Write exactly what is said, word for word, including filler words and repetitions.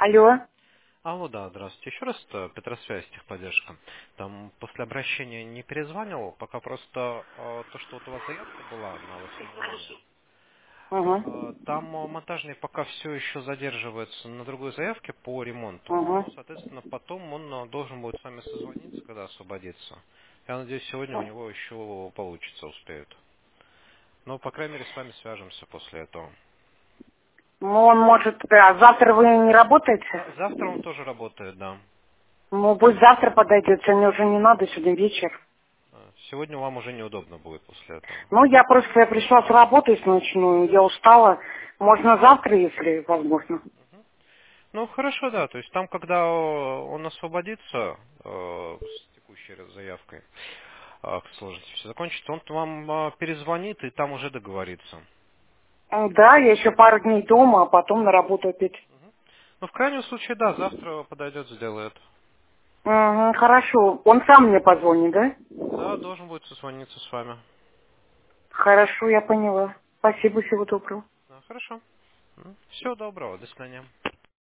Алло. Алло, да, здравствуйте. Еще раз э, Петросвязь, техподдержка. Там после обращения не перезванивал, пока просто э, то, что вот у вас заявка была на восьмое мая. Угу. э, Там э, монтажник пока все еще задерживается на другой заявке по ремонту. Угу. Ну, соответственно, потом он э, должен будет с вами созвониться, когда освободится. Я надеюсь, сегодня у него еще получится, успеют. Но, по крайней мере, с вами свяжемся после этого. Ну, он может... А завтра вы не работаете? А завтра он тоже работает, да. Ну, пусть завтра подойдет, сегодня уже не надо, сегодня вечер. Э, Сегодня вам уже неудобно будет после этого. Ну, я просто я пришла с работы с ночную, я устала. Можно завтра, если возможно. Ну, хорошо, да. То есть там, когда э, он освободится э, с текущей заявкой, э, к сложности все закончится, он вам э, перезвонит и там уже договорится. М, Да, я еще пару дней дома, а потом на работу опять. Ну, в крайнем случае, да, завтра подойдет, сделает. Угу, хорошо. Он сам мне позвонит, да? Да, должен будет созвониться с вами. Хорошо, я поняла. Спасибо, всего доброго. Да, хорошо. Всего доброго, до свидания.